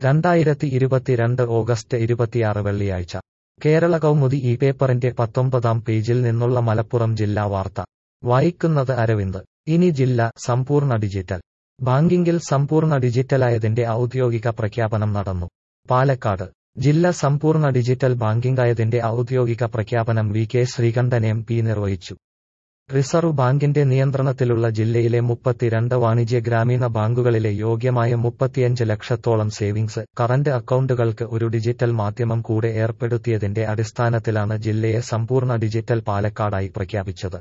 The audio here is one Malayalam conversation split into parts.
2022 ഓഗസ്റ്റ് 26 വെള്ളിയാഴ്ച കേരള കൗമുദി ഈ പേപ്പറിന്റെ 19-ാം പേജിൽ നിന്നുള്ള മലപ്പുറം ജില്ലാ വാർത്ത വായിക്കുന്നത് അരവിന്ദ്. ഇനി ജില്ല സമ്പൂർണ്ണ ഡിജിറ്റൽ. ബാങ്കിങ്ങിൽ സമ്പൂർണ്ണ ഡിജിറ്റലായതിന്റെ ഔദ്യോഗിക പ്രഖ്യാപനം നടന്നു. പാലക്കാട് ജില്ല സമ്പൂർണ്ണ ഡിജിറ്റൽ ബാങ്കിംഗായതിന്റെ ഔദ്യോഗിക പ്രഖ്യാപനം V K Sreekandan M P നിർവഹിച്ചു. റിസർവ് ബാങ്കിന്റെ നിയന്ത്രണത്തിലുള്ള ജില്ലയിലെ 32 വാണിജ്യ ഗ്രാമീണ ബാങ്കുകളിലെ യോഗ്യമായ 35 ലക്ഷത്തോളം സേവിങ്സ്, കറന്റ് അക്കൗണ്ടുകൾക്ക് ഒരു ഡിജിറ്റൽ മാധ്യമം കൂടെ ഏർപ്പെടുത്തിയതിന്റെ അടിസ്ഥാനത്തിലാണ് ജില്ലയെ സമ്പൂർണ്ണ ഡിജിറ്റൽ പാലക്കാടായി പ്രഖ്യാപിച്ചത്.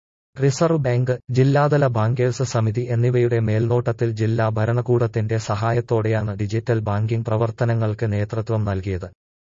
റിസർവ് ബാങ്ക്, ജില്ലാതല ബാങ്കേഴ്സ് സമിതി എന്നിവയുടെ മേൽനോട്ടത്തിൽ ജില്ലാ ഭരണകൂടത്തിന്റെ സഹായത്തോടെയാണ് ഡിജിറ്റൽ ബാങ്കിംഗ് പ്രവർത്തനങ്ങൾക്ക് നേതൃത്വം നൽകിയത്.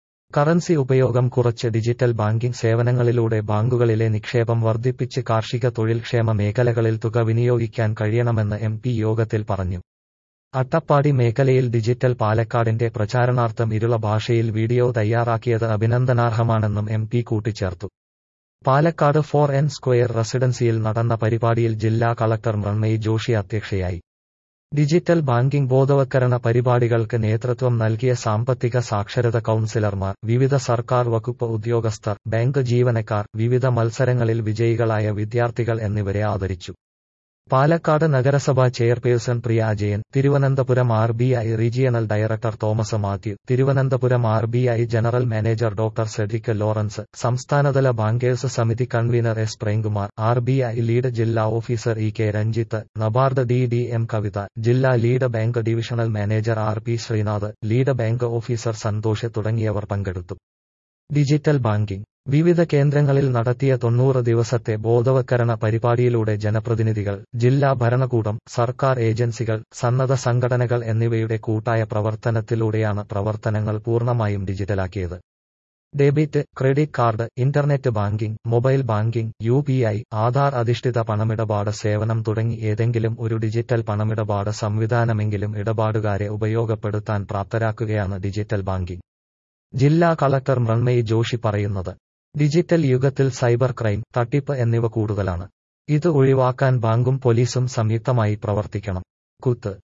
കറൻസി ഉപയോഗം കുറച്ച് ഡിജിറ്റൽ ബാങ്കിംഗ് സേവനങ്ങളിലൂടെ ബാങ്കുകളിലെ നിക്ഷേപം വർദ്ധിപ്പിച്ച് കാർഷിക തൊഴിൽ ക്ഷേമ മേഖലകളിൽ തുക വിനിയോഗിക്കാൻ കഴിയണമെന്ന് എം പി യോഗത്തിൽ പറഞ്ഞു. അട്ടപ്പാടി മേഖലയിൽ ഡിജിറ്റൽ പാലക്കാടിന്റെ പ്രചാരണാർത്ഥം ഇരുള ഭാഷയിൽ വീഡിയോ തയ്യാറാക്കിയത് അഭിനന്ദനാർഹമാണെന്നും എം പി കൂട്ടിച്ചേർത്തു. പാലക്കാട് 4N സ്ക്വയർ റെസിഡൻസിയിൽ നടന്ന പരിപാടിയിൽ ജില്ലാ കളക്ടർ മൃണ്മയി ജോഷി അധ്യക്ഷയായി. ഡിജിറ്റൽ ബാങ്കിംഗ് ബോധവത്കരണ പരിപാടികൾക്ക് നേതൃത്വം നൽകിയ സാമ്പത്തിക സാക്ഷരത കൗൺസിലർമാർ, വിവിധ സർക്കാർ വകുപ്പ് ഉദ്യോഗസ്ഥർ, ബാങ്ക് ജീവനക്കാർ, വിവിധ മത്സരങ്ങളിൽ വിജയികളായ വിദ്യാർത്ഥികൾ എന്നിവരെ ആദരിച്ചു. പാലക്കാട് നഗരസഭാ chairperson Priya Ajayan, Thiruvananthapuram RBI regional director Thomas Mathew, Thiruvananthapuram RBI general manager doctor Cedric Lawrence, സംസ്ഥാനതല ബാങ്കേഴ്സ് സമിതി convener S Premkumar, RBI lead ജില്ലാ officer EK Ranjith, NABARD DDM Kavitha, ജില്ലാ lead bank divisional manager RP Sreenath, lead bank officer Santhosh തുടങ്ങിയവർ പങ്കെടുത്തു. ഡിജിറ്റൽ ബാങ്കിംഗ് വിവിധ കേന്ദ്രങ്ങളിൽ നടത്തിയ 90 ദിവസത്തെ ബോധവത്കരണ പരിപാടിയിലൂടെ ജനപ്രതിനിധികൾ, ജില്ലാ ഭരണകൂടം, സർക്കാർ ഏജൻസികൾ, സന്നദ്ധ സംഘടനകൾ എന്നിവയുടെ കൂട്ടായ പ്രവർത്തനത്തിലൂടെയാണ് പ്രവർത്തനങ്ങൾ പൂർണ്ണമായും ഡിജിറ്റലാക്കിയത്. Debit, credit card, internet banking, mobile banking, UPI, Aadhaar അധിഷ്ഠിത പണമിടപാട് സേവനം തുടങ്ങി ഏതെങ്കിലും ഒരു ഡിജിറ്റൽ പണമിടപാട് സംവിധാനമെങ്കിലും ഇടപാടുകാരെ ഉപയോഗപ്പെടുത്താൻ പ്രാപ്തരാക്കുകയാണ് ഡിജിറ്റൽ ബാങ്കിംഗ്. ജില്ലാ കളക്ടർ മൃണ്മയി ജോഷി പറയുന്നത്, ഡിജിറ്റൽ യുഗത്തിൽ സൈബർ ക്രൈം, തട്ടിപ്പ് എന്നിവ കൂടുതലാണ്. ഇത് ഒഴിവാക്കാൻ ബാങ്കും പോലീസും സംയുക്തമായി പ്രവർത്തിക്കണം. കുത്ത്